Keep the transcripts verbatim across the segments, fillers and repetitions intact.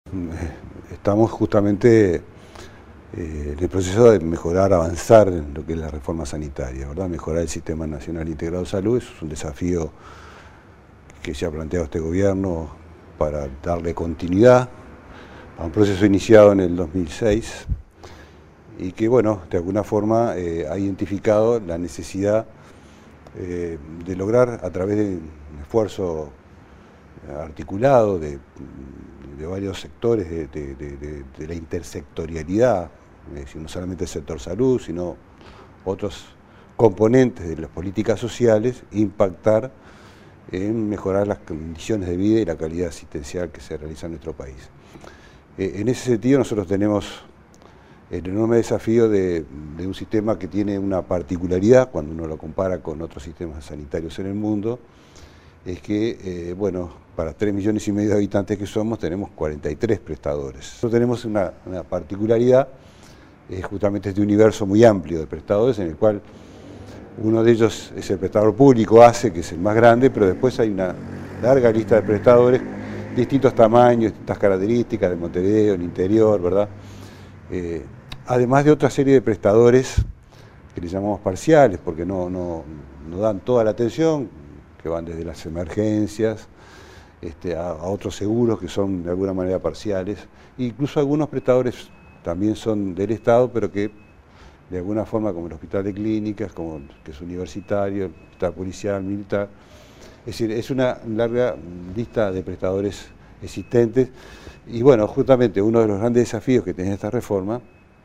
Estamos justamente eh, en el proceso de mejorar, avanzar en lo que es la reforma sanitaria, ¿verdad? Mejorar el Sistema Nacional Integrado de Salud, eso es un desafío que se ha planteado este gobierno para darle continuidad a un proceso iniciado en el dos mil seis y que, bueno, de alguna forma eh, ha identificado la necesidad eh, de lograr a través de un esfuerzo articulado de, de varios sectores de, de, de, de, de la intersectorialidad, es decir, no solamente el sector salud, sino otros componentes de las políticas sociales, impactar en mejorar las condiciones de vida y la calidad asistencial que se realiza en nuestro país. Eh, en ese sentido nosotros tenemos el enorme desafío de, de un sistema que tiene una particularidad cuando uno lo compara con otros sistemas sanitarios en el mundo, es que, eh, bueno, para tres millones y medio de habitantes que somos, tenemos cuarenta y tres prestadores. Nosotros tenemos una, una particularidad, es justamente este universo muy amplio de prestadores, en el cual uno de ellos es el prestador público, A C E, que es el más grande, pero después hay una larga lista de prestadores, distintos tamaños, distintas características, de Montevideo, el interior, ¿verdad? Eh, además de otra serie de prestadores que le llamamos parciales, porque no, no, no dan toda la atención, que van desde las emergencias este, a, a otros seguros que son de alguna manera parciales, e incluso algunos prestadores también son del Estado, pero que de alguna forma, como el Hospital de Clínicas, como que es universitario, el Hospital Policial, Militar, es decir, es una larga lista de prestadores existentes, y bueno, justamente uno de los grandes desafíos que tiene esta reforma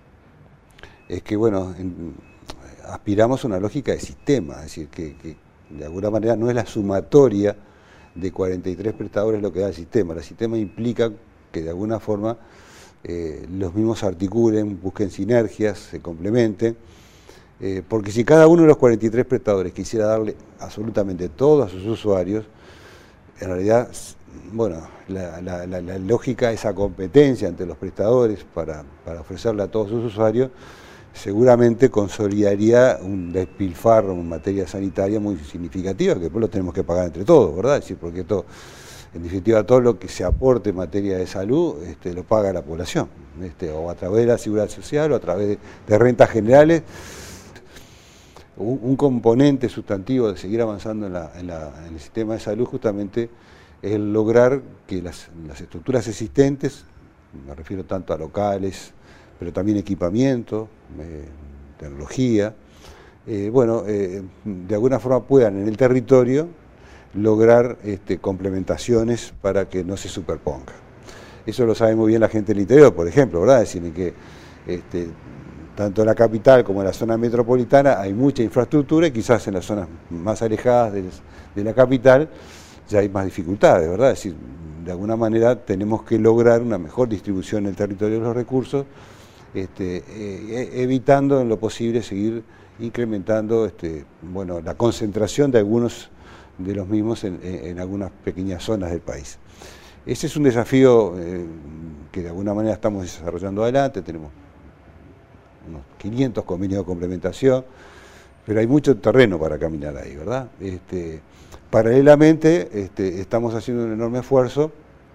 es que, bueno, en, aspiramos a una lógica de sistema, es decir, que, que de alguna manera no es la sumatoria de cuarenta y tres prestadores lo que da el sistema. El sistema implica que de alguna forma eh, los mismos articulen, busquen sinergias, se complementen, eh, porque si cada uno de los cuarenta y tres prestadores quisiera darle absolutamente todo a sus usuarios, en realidad, bueno, la, la, la, la lógica de esa competencia entre los prestadores para, para ofrecerle a todos sus usuarios, seguramente consolidaría un despilfarro en materia sanitaria muy significativa, que después lo tenemos que pagar entre todos, ¿verdad? Es decir, porque esto, en definitiva, todo lo que se aporte en materia de salud este, lo paga la población, este, o a través de la seguridad social o a través de, de rentas generales. Un, un componente sustantivo de seguir avanzando en, la, en, la, en el sistema de salud justamente es el lograr que las, las estructuras existentes, me refiero tanto a locales, pero también equipamiento, eh, tecnología, eh, bueno, eh, de alguna forma puedan en el territorio lograr este, complementaciones para que no se superponga. Eso lo sabe muy bien la gente del interior, por ejemplo, ¿verdad? Es decir, que este, tanto en la capital como en la zona metropolitana hay mucha infraestructura y quizás en las zonas más alejadas de, de la capital ya hay más dificultades, ¿verdad? Es decir, de alguna manera tenemos que lograr una mejor distribución en el territorio de los recursos, Este, eh, evitando en lo posible seguir incrementando este, bueno, la concentración de algunos de los mismos en, en algunas pequeñas zonas del país. Ese es un desafío eh, que de alguna manera estamos desarrollando adelante, tenemos unos quinientos convenios de complementación, pero hay mucho terreno para caminar ahí, ¿verdad? Este, paralelamente este, estamos haciendo un enorme esfuerzo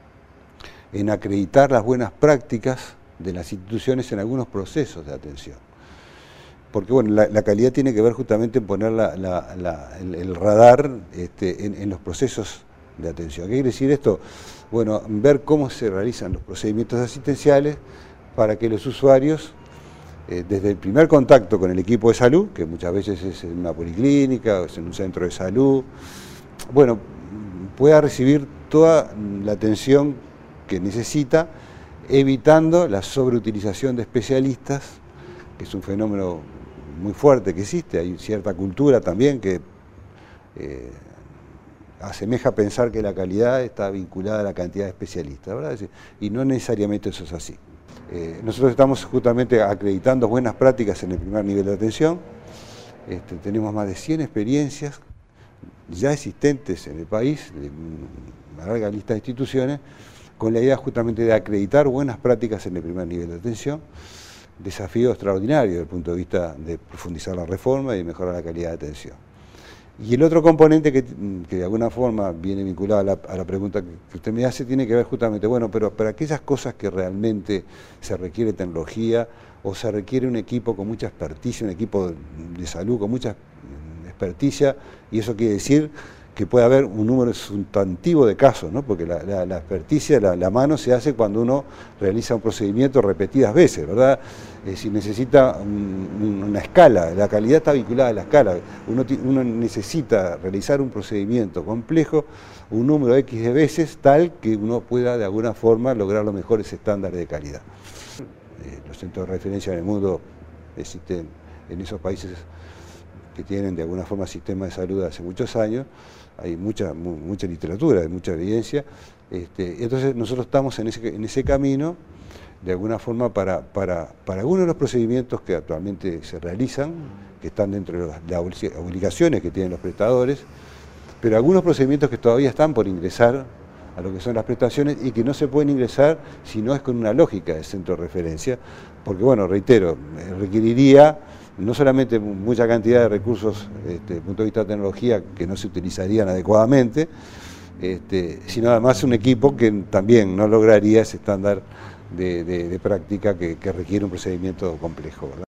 en acreditar las buenas prácticas de las instituciones en algunos procesos de atención. Porque bueno, la, la calidad tiene que ver justamente en poner la, la, la, el, el radar este, en, en los procesos de atención. ¿Qué quiere decir esto? Bueno, ver cómo se realizan los procedimientos asistenciales para que los usuarios, eh, desde el primer contacto con el equipo de salud, que muchas veces es en una policlínica o es en un centro de salud, bueno, pueda recibir toda la atención que necesita, evitando la sobreutilización de especialistas, que es un fenómeno muy fuerte que existe. Hay cierta cultura también que eh, asemeja pensar que la calidad está vinculada a la cantidad de especialistas, ¿verdad? Y no necesariamente eso es así. Eh, nosotros estamos justamente acreditando buenas prácticas en el primer nivel de atención. Este, tenemos más de cien experiencias ya existentes en el país, de una larga lista de instituciones, con la idea justamente de acreditar buenas prácticas en el primer nivel de atención, desafío extraordinario desde el punto de vista de profundizar la reforma y mejorar la calidad de atención. Y el otro componente que, que de alguna forma viene vinculado a la, a la pregunta que, que usted me hace tiene que ver justamente, bueno, pero para aquellas cosas que realmente se requiere tecnología o se requiere un equipo con mucha experticia, un equipo de salud con mucha experticia, y eso quiere decir que puede haber un número sustantivo de casos, ¿no? Porque la, la, la experticia, la, la mano se hace cuando uno realiza un procedimiento repetidas veces, ¿verdad? Eh, si necesita un, una escala, la calidad está vinculada a la escala. Uno, uno necesita realizar un procedimiento complejo, un número X de veces, tal que uno pueda de alguna forma lograr los mejores estándares de calidad. Eh, los centros de referencia en el mundo existen en esos países que tienen de alguna forma sistemas de salud hace muchos años, hay mucha, mu, mucha literatura, hay mucha evidencia, este, entonces nosotros estamos en ese, en ese camino, de alguna forma para, para, para algunos de los procedimientos que actualmente se realizan, que están dentro de las obligaciones que tienen los prestadores, pero algunos procedimientos que todavía están por ingresar a lo que son las prestaciones y que no se pueden ingresar si no es con una lógica de centro de referencia, porque bueno, reitero, requeriría no solamente mucha cantidad de recursos este, desde el punto de vista de tecnología que no se utilizarían adecuadamente, este, sino además un equipo que también no lograría ese estándar de, de, de práctica que, que requiere un procedimiento complejo, ¿verdad?